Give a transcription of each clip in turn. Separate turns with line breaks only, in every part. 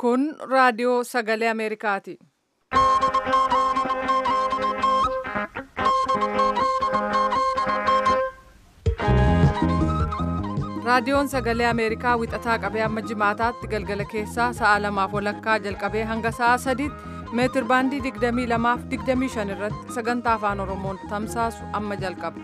Kun raadiyoo sagalee Ameerikaati. Raadiyoon sagalee Ameerikaa wixataa qabee amma jimaataatti galgala keessaa sa'a 2:00 jalqabee hanga sa'a 3:00 meetir baandii 22 fi 25 irratti sagantaa afaan Oromoon tamsaasu amma jalqaba.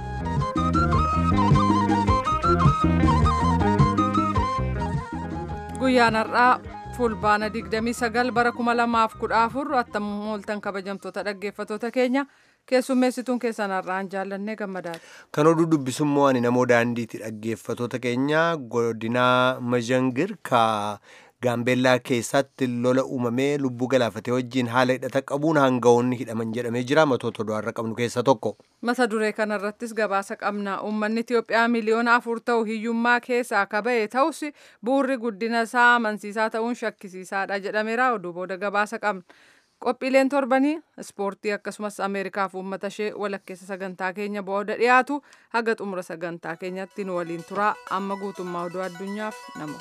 Guyyaan har'aa fulbaana 29 bara 2014 attamuu ooltan kabajamtoota dhaggeeffattoota keenya. Keessummeessituun keessan har'aan jaallannee gammadaadha.
Kan oduu dubbisummoo ani namoo daandiitti dhaggeeffattoota keenya godinaa Mazhangir ka Gaambeellaa keessatti lola uumamee lubbuu galaafatee wajjin haala hidhata qabuun hangawoonni hidhaman jedhamee jira. Matoota oduurra qabnu keessa tokko.
Mata duree kanarrattis gabaasa qabna. Uummanni Itiyoophiyaa miliyoona 4 ta'u hiyyummaa keessaa akka ba'e ta'us bu'uurri guddina isaa amansiisaa ta'uun shakkisiisaadha jedhameera. Oduu booda gabaasa qabna. Qophiileen torbanii ispoortii akkasumas Ameerikaaf uummata ishee walakkeessa sagantaa keenya booda dhiyaatu haga xumura sagantaa keenyatti nu waliin turaa. Amma guutummaa oduu addunyaaf namoo.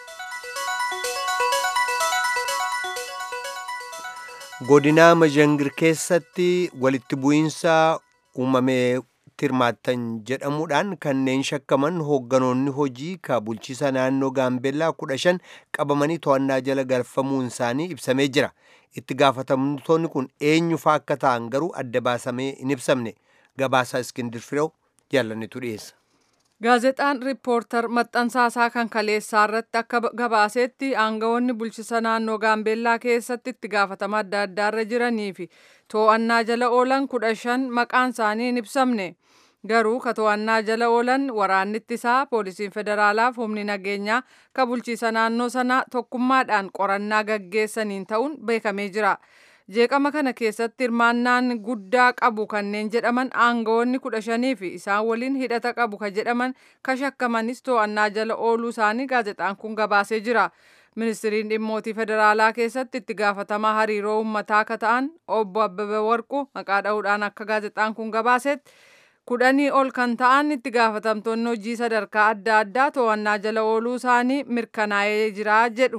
Godinaa Mazhangir keessatti walitti bu'iinsa uumamee tirmaattan jedhamuudhaan kanneen shakkaman hoogganoonni hojii ka bulchiisa naannoo Gaambeellaa 15 qabamanii to'annaa jala galfamuun isaanii ibsamee jira. Itti gaafatamtoonni kun eenyufaa akka ta'an garuu adda baasamee hin ibsamne. Gabaasaa Iskindir Fireew jaallannetu dhiyeessa.
Gaazexaan Riippoortar maxxansaasaa kan kaleessaa irratti akka gabaasetti aangawoonni bulchiisa naannoo Gaambeellaa keessatti itti gaafatama adda addaarra jiranii fi to'annaa jala oolan 15 maqaan isaanii hin ibsamne. Garuu ka to'annaa jala oolan waraanni ittisaa, poolisiin federaalaa fi humni nageenyaa ka bulchiisa naannoo sanaa tokkummaadhaan qorannaa gaggeessaniin ta'uun beekamee jira. Jeeqama kana keessatti hirmaannaan guddaa qabu kanneen jedhaman aangawoonni 15 fi isaan waliin hidhata qabu ka jedhaman ka shakkamanis to'annaa jala ooluu isaanii gaazexaan kun gabaasee jira. Ministiriin dhimmootii federaalaa keessatti itti gaafatamaa hariiroo uummataa akka ta'an obbo Abbabee Warquu maqaa dha'uudhaan akka gaazexaan kun gabaasetti 10 ol kan ta'an itti gaafatamtoonni hojii sadarkaa adda addaa to'annaa jala ooluu isaanii mirkanaa'ee jira jedhu.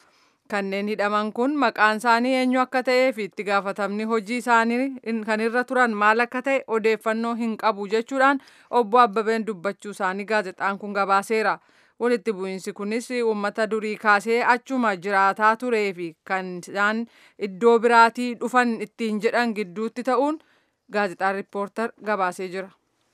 Kanneen hidhaman kun maqaan isaanii eenyu akka ta'ee fi itti gaafatamni hojii isaanii kan irra turan maal akka ta'e odeeffannoo hin qabu jechuudhaan obbo Abbabeen dubbachuu isaanii gaazexaan kun gabaaseera. Walitti bu'iinsi kunis uummata durii kaasee achuma jiraataa turee fi kan isaan iddoo biraatii dhufan ittiin jedhan gidduutti ta'uun gaazexaan Riippoortar gabaasee jira.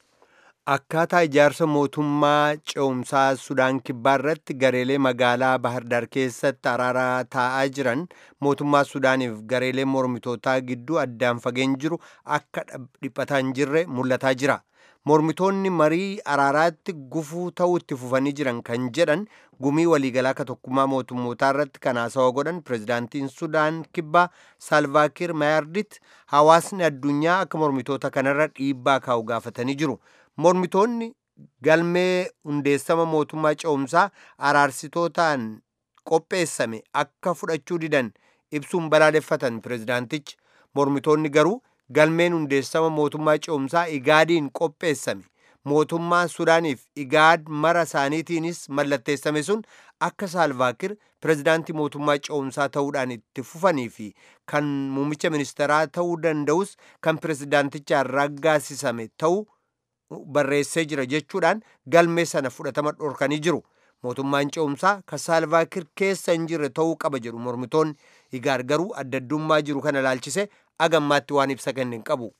Akkaataa ijaarsa mootummaa ce'umsaa Sudaan Kibbaa irratti gareelee magaalaa Bahardar keessatti araaraa taa'aa jiran mootummaa Sudaaniif gareelee mormitootaa gidduu addaan fageen jiru akka dhiphataa hin jirre mul'ataa jira. Mormitoonni marii araaraatti gufuu ta'uu itti fufanii jiran kan jedhan gumii waliigalaa ka tokkummaa mootummootaa irratti kan haasawa godhan pirezidaantiin Sudaan Kibbaa Saalvaakiir Maayardit hawaasni addunyaa akka mormitoota kanarra dhiibbaa kaa'u gaafatanii jiru. Mormitoonni galmee hundeessama mootummaa ce'umsaa araarsitootaan qopheessame akka fudhachuu didan ibsuun balaaleffatan pirezidaantichi. Mormitoonni garuu galmeen hundeessama mootummaa ce'umsaa igaadiin qopheessame mootummaa Sudaaniif igaad mara isaaniitiinis mallatteessame sun akka Saalvaakir pirezidaantii mootummaa ce'umsaa ta'uudhaan itti fufanii fi kan muummicha ministeeraa ta'uu danda'us kan pirezidaantichaan raggaasisame ta'uu barreessee jira jechuudhaan galmee sana fudhatama dhorkanii jiru. Mootummaan ce'umsaa kan Saalvaakir keessa hin jirre ta'uu qaba jedhu mormitoonni. Igaad garuu adda addummaa jiru kana ilaalchise agammaatti waan ibsa kenne hin qabu.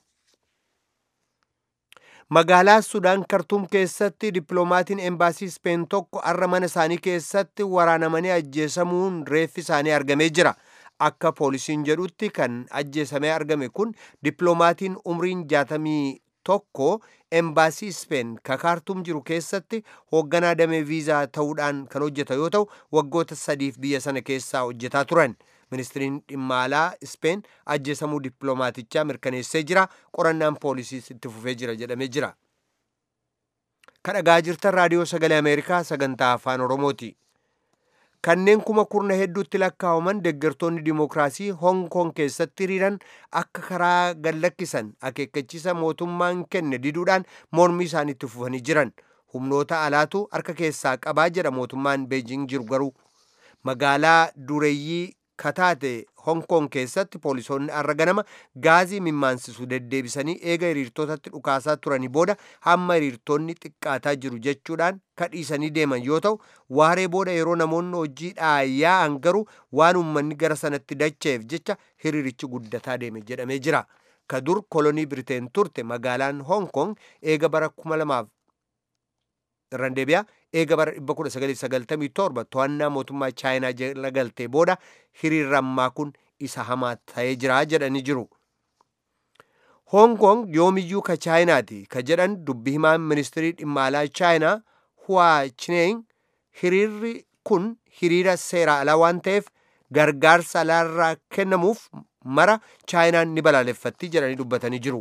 Magaalaa Sudaan Kartuum keessatti dippiloomaatiin embaasii Speen tokko har'a mana isaanii keessatti waraanamanii ajjeesamuun reeffi isaanii argamee jira. Akka poolisiin jedhutti kan ajjeesamee argame kun dippiloomaatiin umriin 61 embaasii Speen ka Kaartuum jiru keessatti hoogganaa damee viizaa ta'uudhaan kan hojjeta yoo ta'u waggoota 3 biyya sana keessaa hojjetaa turan. Ministiriin dhimma alaa Speen ajjeesamuu dippiloomaatichaa mirkaneessee jira. Qorannaan poolisiis itti fufee jira jedhamee jira. Kan dhagaa jirtan raadiyoo sagalee Ameerikaa sagantaa afaan Oromooti. Kanneen kuma kurna hedduutti lakkaa'aman deeggartoonni dimookiraasii Hong Kong keessatti hiriiran akka karaa gallakkisan akeekkachiisa mootummaan kenne diduudhaan mormii isaaniitti fufanii jiran. Humnoota alaatu harka keessaa qabaa jedha mootummaan Beijing jiru garuu. magaalaa dureeyyii kataate Hong Kong keessatti poolisoonni har'a ganama gaazii mimmaansisu deddeebisanii eega hiriirtotatti dhukaasaa turanii booda hamma hiriirtonni xiqqaataa jiru jechuudhaan kadhiisanii deeman yoo ta'u waaree booda yeroo namoonni hojiidhaa yaa'an garuu waan uummanni gara sanatti dacha'eef jecha hiriirichi guddataa deeme jedhamee jira. Ka dur kolonii Biriteen turte magaalaan Hong Kong eega bara 2000 irraan deebi'aa eega bara 1997 to'annaa mootummaa chaayinaa jala galtee booda hiriirri ammaa kun isa hamaa ta'ee jira jedhanii jiru. Hong Kong yoomiyyuu ka chaayinaati ka jedhan dubbi himaan ministirii dhimma alaa chaayinaa Hua Chunying hiriirri kun hiriira seera alaa waan ta'eef gargaarsa alaarraa kennamuuf mara chaayinaan ni balaaleffatti jedhanii dubbatanii jiru.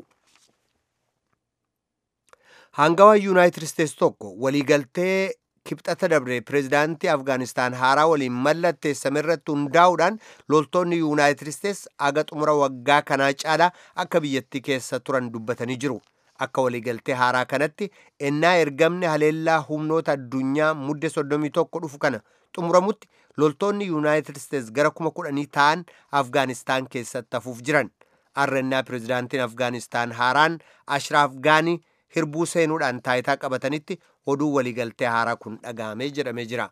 Hangawaa Yuunaayitid Isteetsi tokko waliigaltee kibxata dabre pireezidaantii Afgaanistaan haaraa waliin mallatteessame irratti hundaa'uudhaan loltoonni Yuunaayitid Isteetsi aga xumura waggaa kanaa caalaa akka biyyattii keessa turan dubbatanii jiru. Akka waliigaltee haaraa kanatti ennaa ergamni haleellaa humnoota addunyaa mudde 31 dhufu kana xumuramutti loltoonni Yuunaayitid Isteetsi gara 10,000 ta'an Afgaanistaan keessatti hafuuf jiran. Arrannaa pireezidaantiin Afgaanistaan haaraan Ashraaf Gaanii hirbuu seenuudhaan taayitaa qabatanitti oduu waliigaltee haaraa kun dhaga'amee jedhamee jira.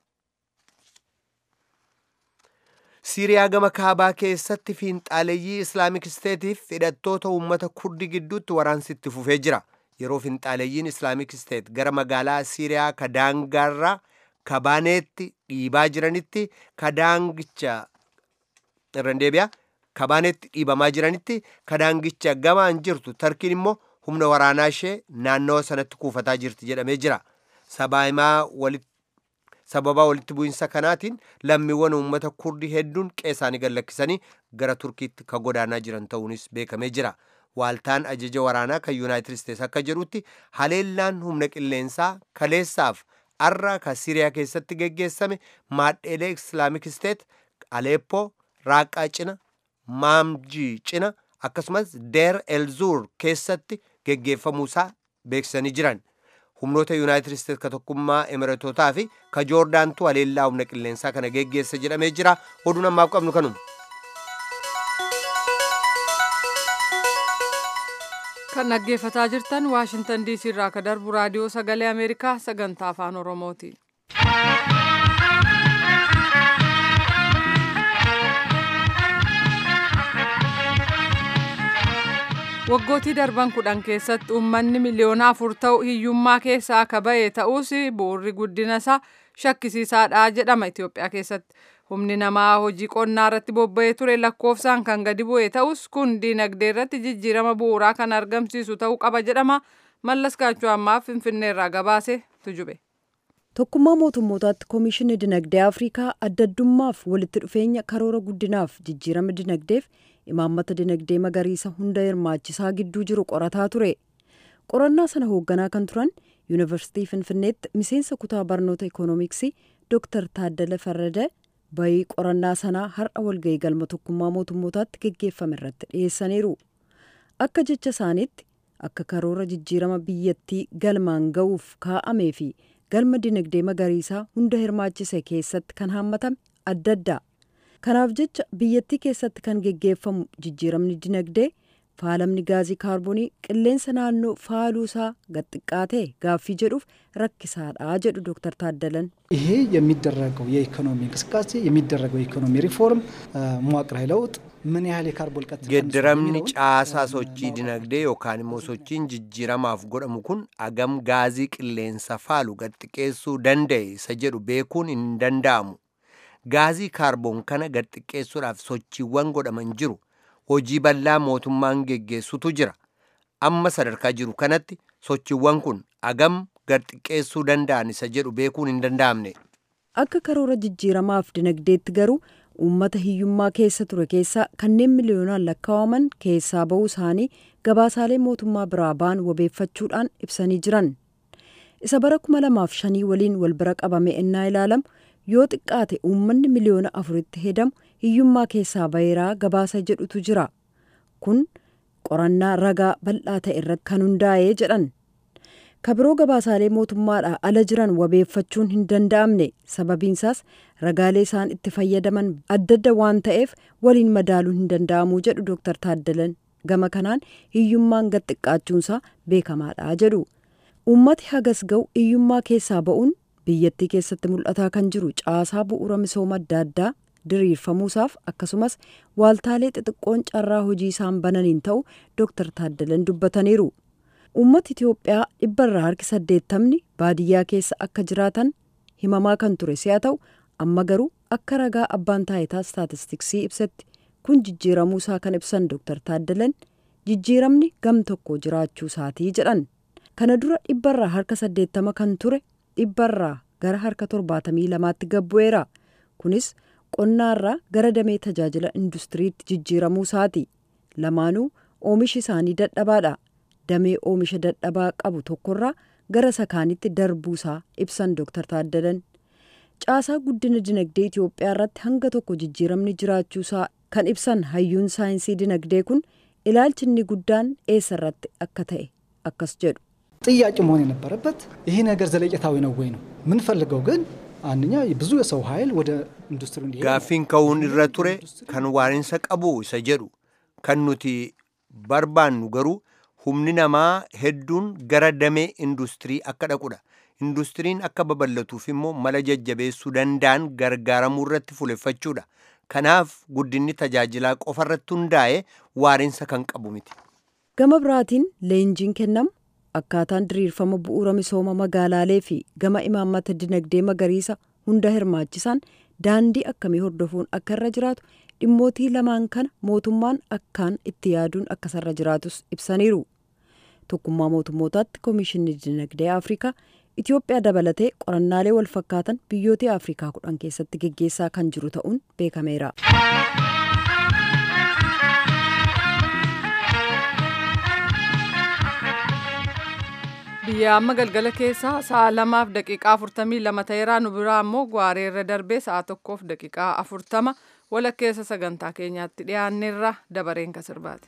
Siiriyaa gama kaabaa keessatti fiinxaaleeyyii Islaamik Isteetiif hidhattoota uummata Kurdii gidduutti waraansi itti fufee jira. Yeroo fiinxaaleeyyiin Islaamik Isteet gara magaalaa Siiriyaa Kadaangaarraa Kabaaneetti dhiibaa jiranitti Kabaaneetti dhiibamaa jiranitti Kadaangicha gamaan jirtu Tarkiin immoo humna waraanaa ishee naannawa sanatti kuufataa jirti jedhamee jira. Sababaa walitti bu'insa kanaatiin lammiiwwan uummata Kurdii hedduun qe'ee gallakkisanii gara Turkiitti ka godaanaa jiran ta'uunis beekamee jira. Waaltaan ajaja waraanaa kan Yuunaayitid Isteetsi akka jedhutti haleellaan humna qilleensaa kaleessaaf arra ka Siiriyaa keessatti geggeessame maadheelee Islaamik Isteet Aleeppoo, Raaqaa cina, Maamjii cina akkasumas Deer Elzuur keessatti geggeeffamuusaa beeksisanii jiran. Humnoota Yuunaayitid Isteetsi ka tokkummaa Emireetotaa fi ka Joordaantu haleellaa humna qilleensaa kana geggeessa jedhamee jira. Oduun ammaaf qabnu kanuma.
Kan dhaggeeffataa jirtan Waashingtan DC irraa ka darbu raadiyoo sagalee Ameerikaa sagantaa afaan Oromooti. Waggootii darban 10 keessatti uummanni miliyoona 4 ta'u hiyyummaa keessaa akka ba'e ta'us bu'uurri guddina isaa shakkisiisaadha jedhama Itoophiyaa keessatti. Humni namaa hojii qonnaa irratti bobba'ee ture lakkoofsaan kan gadi bu'e ta'us kun diinagdee irratti jijjiirama bu'uuraa kan argamsiisu ta'uu qaba jedhama. Mallas Gaachoo ammaaf Finfinnee irraa gabaase tujube.
Tokkummaa mootummootaatti Koomishinii Dinagdee Afrikaa adda addummaaf walitti dhufeenya karoora guddinaaf jijjiirama dinagdeef imaammata dinagdee magariisa hunda hirmaachisaa gidduu jiru qorataa ture. Qorannaa sana hoogganaa kan turan Yuunivarsiitii Finfinneetti miseensa kutaa barnoota Ikoonomiksii Dr. Taaddala Farrada bayii qorannaa sanaa har'a walgahii galma tokkummaa mootummootaatti geggeeffame irratti dhiyeessaniiru. Akka jecha isaaniitti akka karoora jijjiirama biyyattii galmaan ga'uuf kaa'amee fi galma dinagdee magariisaa hunda hirmaachise keessatti kan hammatame adda adda. Kanaaf jecha biyyattii keessatti kan geggeeffamu jijjiiramni dinagdee faalamni gaazii kaarboonii qilleensa naannoo faaluusaa gaxxiqqaatee gaaffii jedhuuf rakkisaadha jedhu Dr. Taaddalan.
ይሄ የሚደረገው የኢኮኖሚ እንቅስቃሴ የሚደረገው የኢኮኖሚ ሪፎርም መዋቅራዊ ለውጥ ምን ያህል የካርቦን ቀጥ
Geddiramni caasaa sochii dinagdee yookaan immoo sochiin jijjiiramaaf godhamu kun agam gaazii qilleensa faalu gaxxiqqeessuu danda'e isa jedhu beekuun hin danda'amu. Gaazii kaarboon kana gaxxiqqeessuudhaaf sochiiwwan godhaman jiru. Hojii bal'aa mootummaan geggeessutu jira. Amma sadarkaa jiru kanatti sochiiwwan kun agam gaxxiqqeessuu danda'an isa jedhu beekuun hin danda'amne.
Akka karoora jijjiiramaaf dinagdeetti garuu uummata hiyyummaa keessa ture keessaa kanneen miliyoonaan lakkaa'aman keessaa ba'uu isaanii gabaasaalee mootummaa biraa ba'an wabeeffachuudhaan ibsanii jiran. Isa bara 2005 waliin wal bira qabame ennaa ilaalamu yoo xiqqaate uummanni miliyoona 4tti hedamu hiyyummaa keessaa baheeraa gabaasa jedhutu jira. Kun qorannaa ragaa bal'aa ta'e irratti kan hundaa'ee jedhan. kabiroo gabaasaalee mootummaadhaa ala jiran wabeeffachuun hin danda'amne sababiinsaas ragaalee isaan itti fayyadaman adda adda waan ta'eef waliin madaaluun hin danda'amuu jedhu Dr. Taaddalan. Gama kanaan hiyyummaan gad xiqqaachuunsaa beekamaadha jedhu. Uummati hagas ga'u hiyyummaa keessaa ba'uun biyyattii keessatti mul'ataa kan jiru caasaa bu'uura misooma adda addaa diriirfamuusaaf akkasumas waaltaalee xixiqqoon carraa hojii isaan bananiin ta'u Dr. Taaddalan dubbataniiru. Uummati Itoophiyaa 80% baadiyyaa keessa akka jiraatan himamaa kan ture si'a ta'u amma garuu akka ragaa abbaan taayitaa istaatistiksii ibsetti kun jijjiiramuusaa kan ibsan Dr. Taaddalan jijjiiramni gam tokko jiraachuu isaatii jedhan. Kana dura 80% kan ture 100 gara harka 72tti gabbu'eera. Kunis qonnaarraa gara damee tajaajila industiriitti jijjiiramuu isaati. Lamaanuu oomishi isaanii dadhabaadha. Damee oomisha dadhabaa qabu tokkorraa gara sakaanitti darbuusaa ibsan Dr. Taaddalan. Caasaa guddina dinagdee Itoophiyaa irratti hanga tokko jijjiiramni jiraachuusaa kan ibsan hayyuun saayinsii dinagdee kun ilaalchi inni guddaan eessarratti akka ta'e akkas jedhu.
ጥያቄ መሆን የነበረበት ይሄ ነገር ዘለቄታዊ ነው ወይ ነው ምንፈልገው ግን አንኛ ብዙ የሰው ኃይል ወደ ኢንዱስትሪው እንዲሄድ
gaaffiin ka'uun irra ture kan waarinsa qabu isa jedhu kan nuti barbaannu garuu humni namaa hedduun gara damee industirii akka dhaqudha. Industiriin akka babal'atuuf immoo mala jajjabeessuu danda'an gargaaramuu irratti fuuleffachuudha. Kanaaf guddinni tajaajilaa qofa irratti hundaa'e waarinsa kan qabu miti.
Gama biraatiin leenjiin kennamu akkaataan diriirfama bu'uura misooma magaalaalee fi gama imaammata dinagdee magariisa hunda hirmaachisan daandii akkamii hordofuun akka irra jiraatu dhimmootii lamaan kana mootummaan akkaan itti yaaduun akka sarra jiraatus ibsaniiru. Tokkummaa mootummootaatti Koomishinni Dinagdee Afrikaa Itoophiyaa dabalatee qorannaalee wal fakkaatan biyyoota Afrikaa 10 keessatti geggeessaa kan jiru ta'uun beekameera.
Biyya amma galgala keessaa sa'a 2:42 ta'eera. Nu biraa ammoo gwaaree irra darbee sa'a 1:40 walakkeessa sagantaa keenyaatti dhiyaanneerra dabareen kan sirbaate.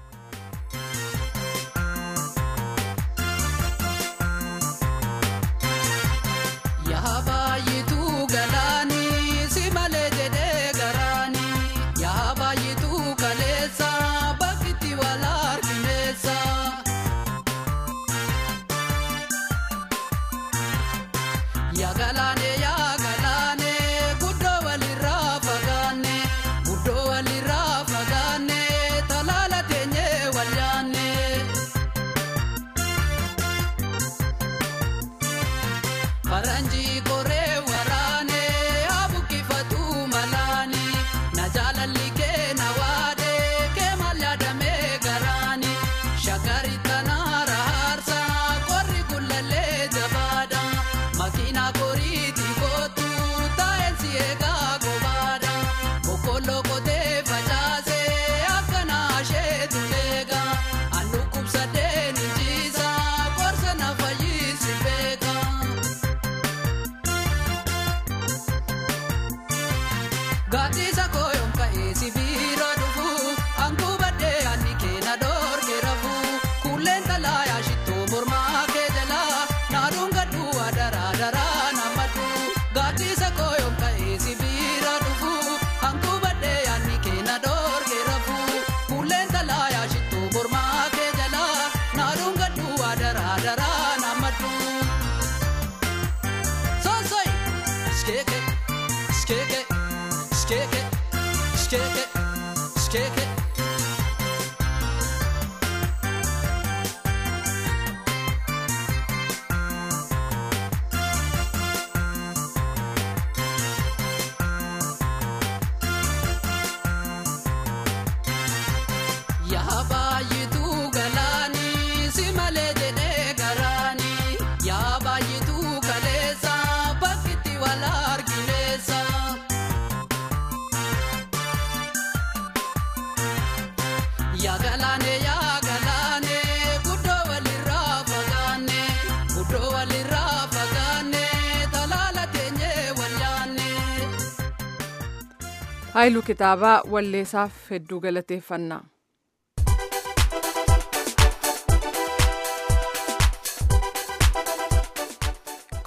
Haayiluu kitaabaa walleessaaf hedduu galateeffannaa.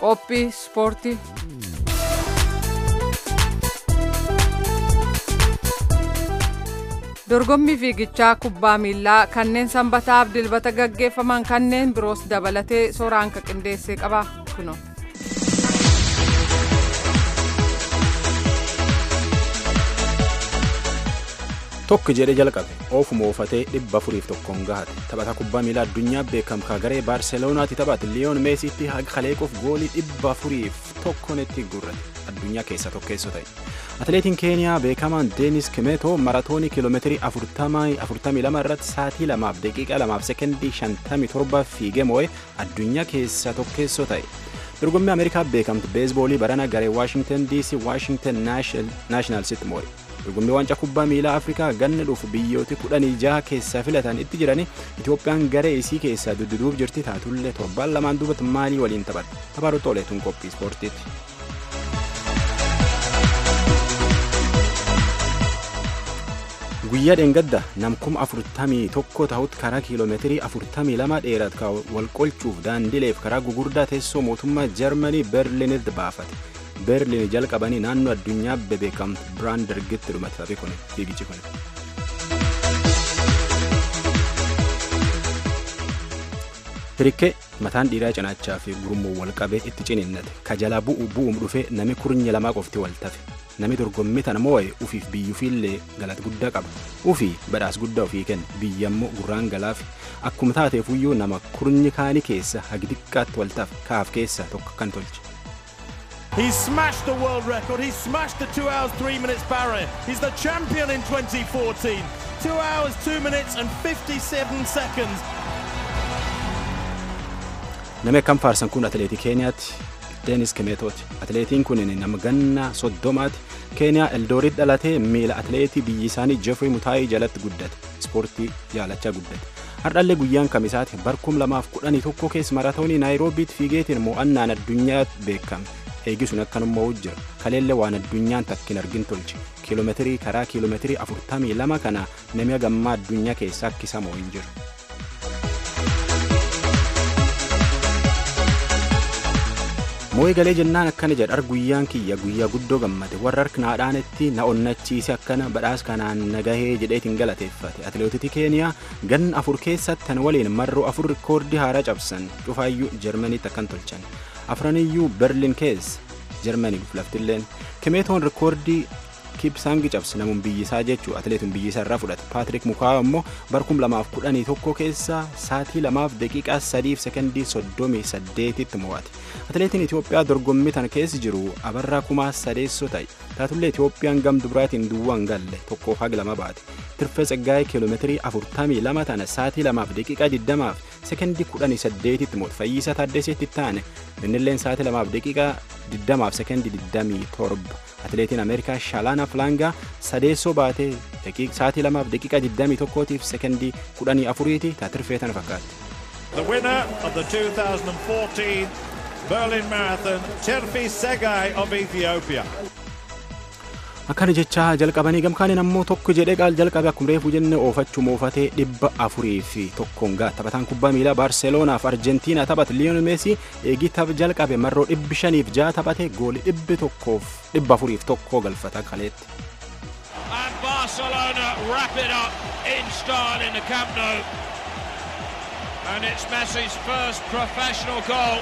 qophii ispoortii. Dorgommii fiigichaa kubbaa miilaa kanneen sanbataaf dilbata gaggeeffaman kanneen biroos dabalatee sooraan ka qindeessee qaba kuno.
Tokko jedhee jalqabe oofuma oofatee 401 gahate taphataa kubbaa miilaa addunyaa beekamkaa garee Baarselonaatti taphate Liyoon Meesiitti haga kaleeqoof goolii 401 itti gurrate addunyaa keessa tokkeessoo ta'e. Atileetiin Keeniyaa beekamaan Deenis Kimeetoo maratoonii kiiloomeetirii 42 irratti sa'aatii 2 daqiiqaa 2 sekondii 57 fiigee moo'ee addunyaa keessa tokkeessoo ta'e. Dorgommii Ameerikaa beekamtu beesboolii barana garee Washington DC Washington Nationalsitti moo'e. Dorgommii waancaa kubbaa miilaa Afrikaa ganna dhufu biyyooti 16 keessaa filatan itti jirani Itoophiyaan garee isii keessaa dudduuduuf jirti taatullee torbaan lamaan duubatti maalii waliin taphatte. Taphaaru Xooleetuun qophii ispoortiitti. Guyyaa dheengadda namkuma 41 ta'utti karaa kiiloomeetirii 42 dheeratu wal qolchuuf daandileef karaa gugurdaa teessoo mootummaa Jarmanii Berliinitti baafate. Berliin jalqabanii naannoo addunyaa bebeekamtu Biraandargitti dhumate taphee kun fiigichi kun. Hirikkee mataan dhiiraa cinaachaa fi gurmuu wal qabee itti ciniinnate ka jalaa bu'uum dhufee nami kurnya lamaa qofti wal tafe. Nami dorgommii tana moo'e ufiif biyyuufiillee galata guddaa qaba. Ufii badhaas guddaa ofii kenna biyyammoo gurraan galaafi akkuma taateefuyyuu nama kurnyi kaanii keessa hagi xiqqaatti wal tafe kaaf keessaa tokko kan tolche.
He's smashed the world record. He's smashed the 2 hours 3 minutes barrier. He's the champion in 2014. 2 hours 2 minutes and 57 seconds.
Nama akkam faarsan kun atileetii Keeniyaatti Deenis Kimeetooti. Atileetiin kun nama ganna 30ti. Keeniyaa Eldooritti dhalatee miila atileetii biyyi isaanii Jeffrey Mutaayii jalatti guddate. Ispoortii jaalachaa guddate. Hardhallee guyyaan kamisaati barkum 2011 keessa maratoonii Naayiroobiitti fiigeetiin mo'annaan addunyaatti beekame. Eegisuun akkanummaa jira kaleellee waan addunyaan takkin argin tolche kiiloomeetirii karaa kiiloomeetirii 42 kana namni gammaa addunyaa keessaa akkisa moo'in jiru. Moo'ee galee jennaan akkana jedha guyyaan kiyya guyyaa guddoo gammade warra harkinaadhaanitti na onnachiise akkana badhaas kanaan nagahee jedheetiin galateeffate. Atileetoti Keeniyaa ganna 4 keessatti tan waliin marroo 4 rikoordii haaraa cabsan cufaayyuu Jarmaniitti akkan tolchan. Afraniyyuu Berliin keessa Jarmaniif laftilleen Kimeetoon rikoordii Kipsangi cabse namuun biyyisaa jechuu atileetuun biyyisaa irraa fudhate. Paatrik Mukaa immoo barkum 2011 keessa sa'aatii 2 daqiiqaa 3 sekondii 38tti mo'ate. Atileetiin Itoophiyaa dorgommii tana keessa jiru Abarraa Kumaa sadeessoo ta'e. Taatullee Itoophiyaan gamtu biraatiin duwwaan galle tokkoof haga 2 baate. Tirfee Tsaggaayee kiiloomeetirii 42 tana sa'aatii 2 daqiiqaa 20 sekondii 18tti mo'ate. Fayyisaa Taaddaseetti taane innilleen sa'aatii 2 daqiiqaa 20 sekondii 27. Atileetiin Ameerikaa Shalaana Flaangaa sadeessoo baatee sa'aatii 2 daqiiqaa 21tiif sekondii 14tti taatirfee tana fakkaatti.
The winner of the 2014 Berlin Marathon, Tirfi Tsegay of Ethiopia.
Akkana jechaa jalqabanii gamkaaniin ammoo tokko jedhee qaal jalqabe akkuma reefuu jenne oofachuu moofatee 401 gaa taphataan kubbaa miilaa Baarseloonaaf Arjentiinaa taphate Liyoon Meesii eegii tapha jalqabe marroo 506 taphate goolii 401 galfata kaleetti.
And Barcelona wrap it up in style in the Camp Nou. And it's Messi's first professional goal.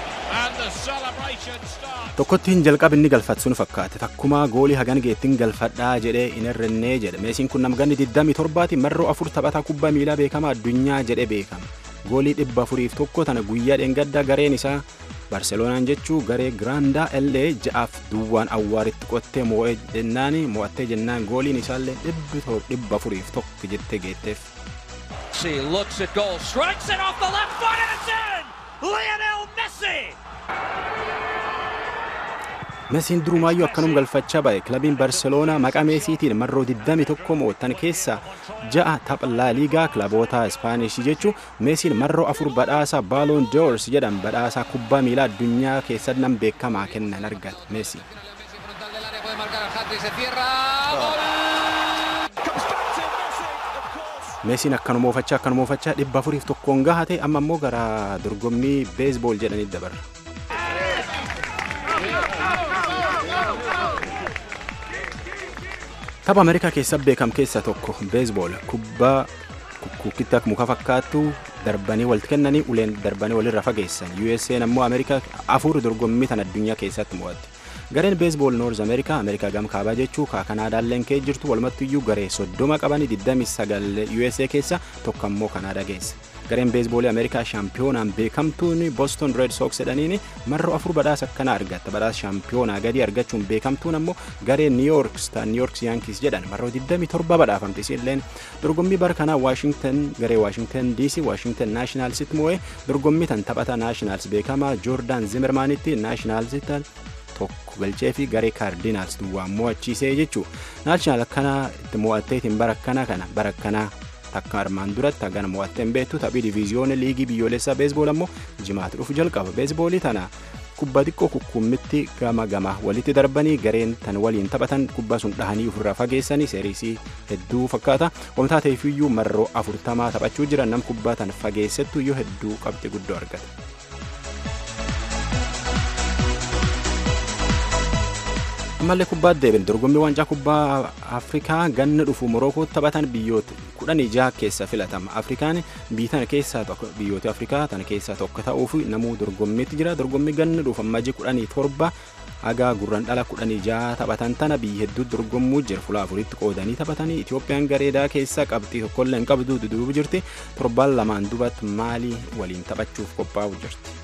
Tokkottiin jalqabe inni galfatsuun fakkaate takkumaa goolii hagan geettiin galfadhaa jedhee hin irrannee jedhe. Meesiin kun namganni 27ti marroo 4 taphataa kubbaa miilaa beekamaa addunyaa jedhee beekame. Goolii 401 tana guyyaa dheengaddaa gareen isaa Barseloonaan jechuu garee Giraandaa LA 6-2 awwaaritti qottee mo'attee jennaan gooliin isaallee 401 jettee geetteef.
She looks at goal, strikes it off the left foot and it's in! Lionel Messi!
Messiin durumaayyuu akkanum galfachaa ba'e kilabiin Barseloonaa maqaa Meesiitiin marroo 21 mo'atan keessa 6 tapha La Liigaa kilaboota Ispaanishii jechuu Meesiin marroo 4 badhaasa Ballon d'Or jedhan badhaasa kubbaa miilaa addunyaa keessatti nam beekamaa kennan argate Messi. Meesiin akkanuma oofachaa 401 gahate amma immoo gara dorgommii beesbool jedhanii dabarra. Tapha Ameerikaa keessa beekam keessa tokko beesbool kubbaa kukkuukitti akka muka fakkaattu darbanii walitti kennanii uleen darbanii walirra fageessan. USA ammoo Ameerikaa 4 dorgommii tan addunyaa keessatti mo'atte. Gareen beesbool Noorz Ameerikaa gam kaabaa jechuu Kanaadaa leenkee jirtu walumattuyyuu garee 30 qabanii 29 USA keessa tokko ammoo Kanaadaa geesse. Gareen beesboolii Ameerikaa shaampiyoonaan beekamtuun Boston Red Sox jedhaniin marroo 4 badhaasa akkana argatta. Badhaasa shaampiyoonaa gadi argachuun beekamtuun ammoo garee New York Yankees jedhan marroo 27 badhaafamte. Isilleen dorgommii bara kanaa garee Washington DC Washington Nationalsitti moo'ee dorgommii tan taphata Nationals beekamaa Jordan Zimmermanitti Nationalsitti tokko galchee fi garee Cardinals duwwaa mo'achiisee jechuu. Naashinaal akkana itti mo'atteetiin bara akkanaa takka armaan duratti hagana mo'atteen beektu taphii diviiziyoona liigii biyyoolessaa beesbool ammoo jimaatti dhufu jalqaba. Beesboolii tana kubbaa xiqqoo kukkummitti gama walitti darbanii gareen tan waliin taphatan kubbaa sun dhahanii ofirraa fageessanii seeriisii hedduu fakkaata. Wamtaa ta'eefiyyuu marroo 40 taphachuu jiran nam kubbaa tan fageessettu iyyuu hedduu qabxii guddoo argata. Ammallee kubbaa deebiin dorgommii waancaa kubbaa Afrikaa ganna dhufu Morookoo taphatan biyyoota 16 keessa filatama. Afrikaan biyyoota Afrikaa tana keessaa tokko ta'uuf namuu dorgommiitti jira. Dorgommii ganna dhufu amajjii 17 haga gurrandhala 16 taphatan tana biyya hedduu dorgommuu jira. Fuula afuritti qoodanii taphatanii Itoophiyaan gareedaa keessaa qabxii tokkollee hin qabdu duduubu jirti. Torbaan lamaan dubatti Maalii waliin taphachuuf qophaa'u jirti.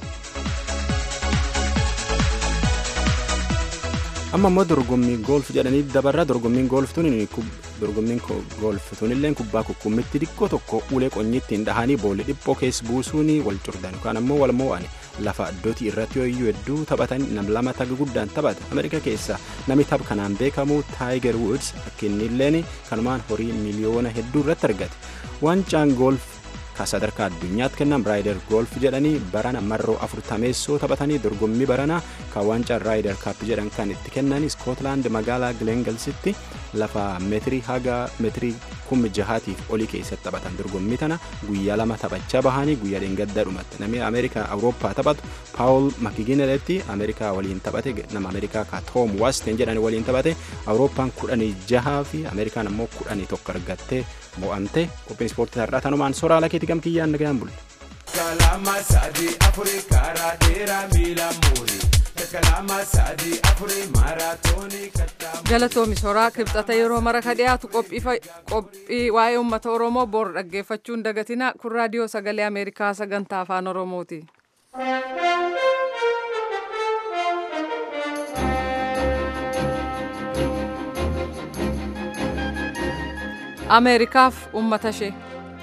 Amma immoo dorgommii golf jedhanii dabarra. Dorgommiin golf tunillee kubbaa kukkummitti xiqqoo tokko ulee qonyittiin dhahanii boolli dhiphoo keessa buusuun wal curdan yookaan ammoo wal mo'an lafa addootii irratti yooyyuu hedduu taphatan nam lama taga guddaan taphata. Ameerikaa keessa namni tapha kanaan beekamu Tiger Woods akka inni illeen kanumaan horii miliyoona hedduu irratti argate. Waancaan golf sadarkaa addunyaatti kennam Ryder Golf jedhanii barana marroo 40 taphatanii dorgommii barana kan waancaa Ryder Cup jedhan kan itti kennan Scotland magaalaa Glengelsitti lafa meetirii haga meetirii 6,000 olii keessatti taphatan. Dorgommii tana guyyaa 2 taphachaa bahanii guyyaa dheengaddaa dhumatti. Namni Ameerikaa Awurooppaa taphatu Paul McGinleytti Ameerikaa waliin taphate. Nama Ameerikaa ka Tom Watson jedhan waliin taphate. Awurooppaan 16 fi Ameerikaan ammoo 11 argattee mo'amte. Qophiin ispoortii har'aa tanumaan soraa lakeetti gamkiyyaan nagayaan bulle. Kalama sadi Afrikaa raadheeraa miila muurii.
Galatoomi soraa kibxata yeroo mara ka dhiyaatu qophii waa'ee uummata Oromoo bor dhaggeeffachuun dagatina. Kun raadiyoo sagalee Ameerikaa sagantaa afaan Oromooti. Ameerikaaf uummata ishee.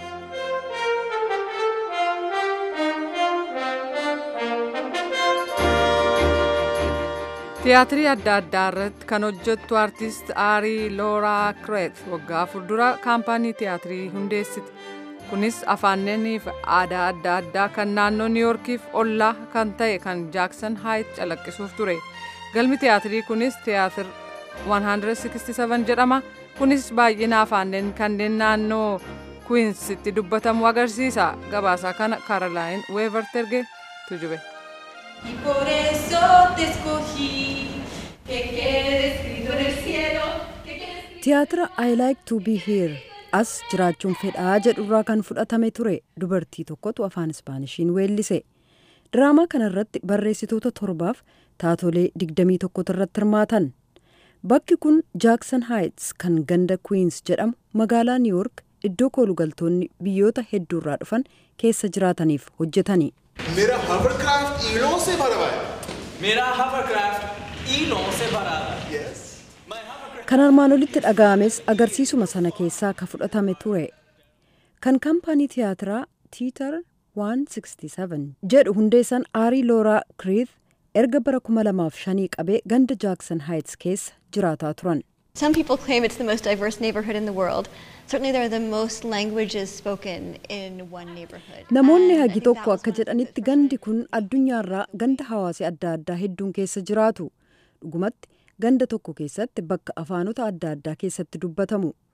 Tiyaatirii adda addaa irratti kan hojjettu aartist Aarii Looraa Kireet waggaa 4 dura kaampaanii tiyaatirii hundeessite. Kunis afaananii fi aadaa adda addaa kan naannoo Niiyorkiif ollaa kan ta'e kan Jaaksan Haayit calaqqisuuf ture. Galmi tiyaatirii kunis Tiyaatir 167 jedhama. Kunis baay'ina afaaneen kanneen naannoo Queensitti dubbatamu agarsiisa. Gabaasaa kana Caroline Weaverterge tujube.
Y por eso te escogí, que quede escrito en el cielo.
Tiyaatira I like to be here as jiraachuun fedhaa jedhurraa kan fudhatame ture. Dubartii tokkotu afaan Ispaanishiin weellise. Diraamaa kanarratti barreessitoota 7 taatolee 21 irratti hirmaatan. Bakki kun Jackson Heights kan ganda Queens jedhamu magaalaa New York iddoo koolugaltoonni biyyoota hedduurraa dhufan keessa jiraataniif hojjetani.
मेरा hovercraft ईलों से भरा हुआ है. मेरा hovercraft ईलों से भरा है. Yes.
Kan armaan olitti dhaga'ames agarsiisuma sana keessaa ka fudhatame ture. Kan kaampaanii tiyaatiraa Theater 167 jedhu hundeessan Aarii Looraa Kireet erga bara 2005 qabee ganda Jackson Heights keessa jiraataa turan.
Some people claim it's the most diverse neighborhood in the world. Certainly there are the most languages spoken in one neighborhood.
Namoonni hagi tokko akka jedhanitti gandi kun addunyaarraa ganda hawaasii adda addaa hedduun keessa jiraatu. Dhugumatti ganda tokko keessatti bakka afaanota adda addaa keessatti dubbatamu.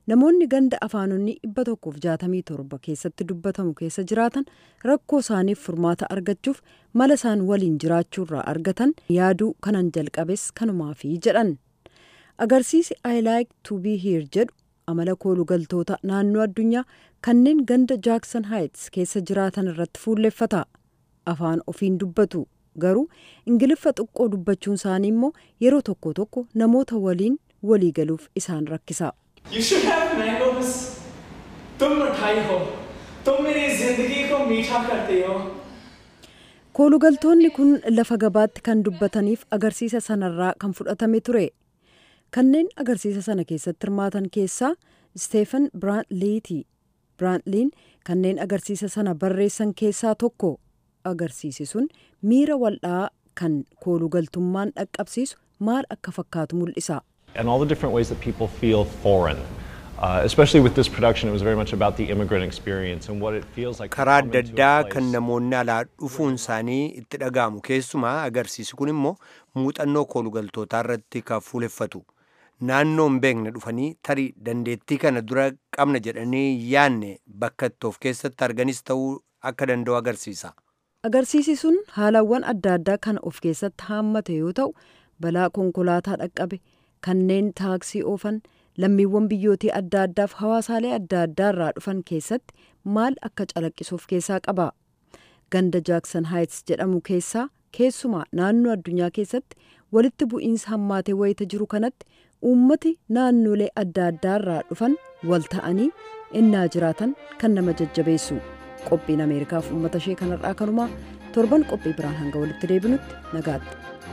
namoonni ganda afaanonni 167 keessatti dubbatamu keessa jiraatan rakkoo isaaniif furmaata argachuuf mala isaan waliin jiraachuurraa argatan yaaduu kanan jalqabes kanumaafi jedhan. Agarsiisi I like to be here jedhu amala koolugaltoota naannoo addunyaa kanneen ganda Jackson Heights keessa jiraatan irratti fuulleffata. Afaan ofiin dubbatu. Garuu Ingiliffa xiqqoo dubbachuun isaanii immoo yeroo tokko tokko namoota waliin walii galuuf isaan rakkisa.
You should have mangoes. तुम मिठाई हो. तुम मेरी जिंदगी को मीठा करते हो.
Koolugaltoonni kun lafa gabaatti kan dubbataniif agarsiisa sanarraa kan fudhatame ture. Kanneen agarsiisa sana keessatti hirmaatan keessaa Stephen Brantley. Brantleyn kanneen agarsiisa sana barreessan keessaa tokko. Agarsiisi sun miira wal'aa kan koolugaltummaan dhaqqabsiisu maal akka fakkaatu mul'isa.
And all the different ways that people feel foreign. Especially with this production, it was very much about the immigrant experience and what it feels like.
Karaa adda addaa kan namoonni alaa dhufuun isaanii itti dhaga'amu keessumaa agarsiisi kun immoo muuxannoo koolugaltootaa irratti kan fuuleffatu. Naannoo hin beekne dhufanii tarii dandeettii kana dura qabna jedhanii yaanne bakka itti of keessatti arganis ta'uu akka danda'u agarsiisa.
Agarsiisi sun haalawwan adda addaa kan of keessatti haammate yoo ta'u, balaa konkolaataa dhaqqabe, kanneen taaksii oofan, lammiiwwan biyyootii adda addaaf hawaasaalee adda addaa irraa dhufan keessatti maal akka calaqqisuuf keessaa qaba. Ganda Jackson Heights jedhamu keessaa keessumaa naannoo addunyaa keessatti walitti bu'iinsa hammaatee wayita jiru kanatti uummati naannolee adda addaa irraa dhufan wal ta'anii innaa jiraatan kan nama jajjabeessu. Qophiin Ameerikaaf uummata ishee kanarraa kanumaa torban qophii biraan hanga walitti deebinutti nagaatti.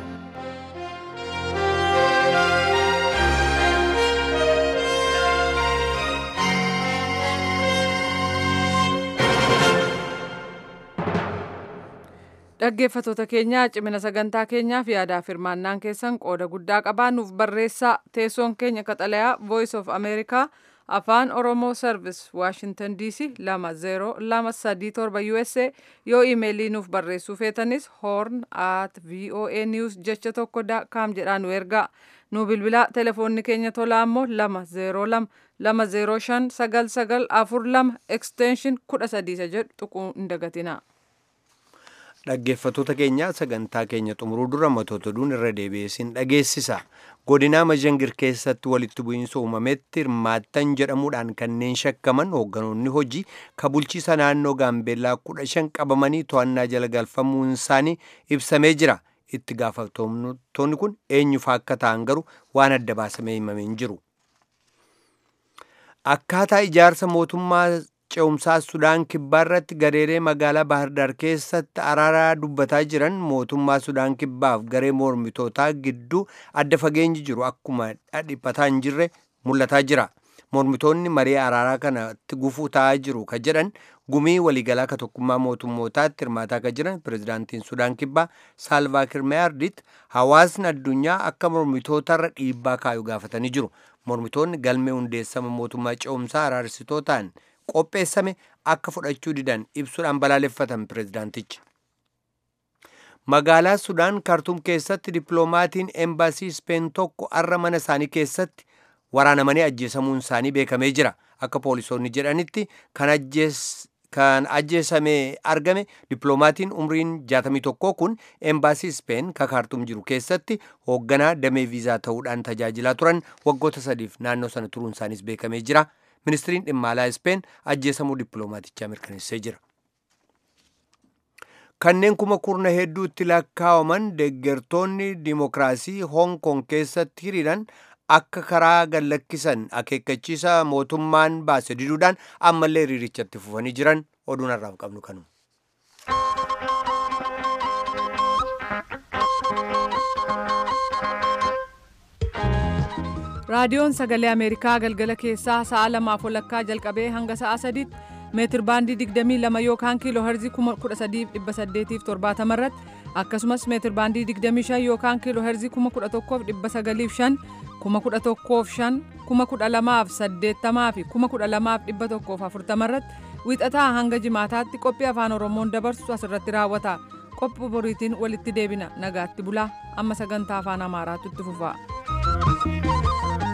Dhaggeeffattoota keenyaa cimina sagantaa keenyaaf yaadaaf hirmaannaan keessan qooda guddaa qabaa nuuf barreessaa. Teessoon keenya qaxalayaa Voice of America Afaan Oromoo Service Washington DC 20237 USA yoo iimeelii nuuf barreessuu feetanis horn@voanews.com jedhaa nu ergaa. Nu bilbilaa telefoonni keenya tolaa immoo 202-205-9942 extension 13 jedhu tuquu hin dagatinaa.
Dhaggeeffattoota keenya sagantaa keenya xumuruu dura matoota duun irra deebi'ee dhageessisa. Godinaa Majangir keessatti walitti bu'iinsa uumametti hirmaattan jedhamuudhaan kanneen shakkaman hoogganoonni hojii ka bulchiisa naannoo Gaambeellaa 15 qabamanii to'annaa jala galfamuun isaanii ibsamee jira. Itti gaafatamtoonni kun eenyufa akka ta'an garuu waan adda baasamee himamee hin jiru. Akkaataa ijaarsa mootummaa ce'umsaa Sudaan Kibbaa irratti gareelee magaalaa Baahirdaar keessatti araaraa dubbataa jiran mootummaa Sudaan Kibbaaf garee mormitootaa gidduu adda fageenyi jiru akkuma dhiphataa hin jirre mul'ataa jira. Mormitoonni marii araaraa kanatti gufuu ta'aa jiru ka jedhan gumii waliigalaa ka tokkummaa mootummootaatti hirmaataa ka jiran pirezidaantiin Sudaan Kibbaa Saalvaa Kiir Mayaardit hawaasni addunyaa akka mormitootarra dhiibbaa kaayu gaafatanii jiru. Mormitoonni galmee hundeessama mootummaa ce'umsaa araarsitootaan qopheessame akka fudhachuu didan ibsuudhaan balaaleffatan pirezidaanticha. Magaalaa Sudaan Kaartuum keessatti dippiloomatiin embaasii Speen tokko arra mana isaanii keessatti waraanamanii ajjeesamuun isaanii beekamee jira. Akka poolisoonni jedhanitti kan ajjeesamee argame dippiloomatiin umriin 61 kun embaasii Speen ka Kaartuum jiru keessatti hoogganaa damee viizaa ta'uudhaan tajaajilaa turan waggoota 3f naannoo sana turuun isaaniis beekamee jira. Ministiriin dhimma alaa Speen ajjeesamuu dippiloomatichaa mirkaneessee jira. Kanneen kuma kurna hedduutti lakkaa'aman deeggartoonni dimokiraasii Hong Kong keessatti hiriiran akka karaa gallakkisan akeekkachiisa mootummaan baase diduudhaan ammallee hiriirichatti fufanii jiran oduun har'aaf qabnu kanuma.
Raadiyoon Sagalee Ameerikaa galgala keessaa sa'a 2:00 jalqabee hanga sa'a 3tti meetir baandii 22 yookaan kiiloo herzii 13870 irratti akkasumas meetir baandii 25 yookaan kiiloo herzii 11905 1105 12080 fi 12140 irratti wiixataa hanga jimaataatti qophii afaan Oromoon dabarsu asirratti raawwata. Qophii boriitiin walitti deebina nagaatti bulaa amma sagantaa afaan Amaaraatti itti fufa.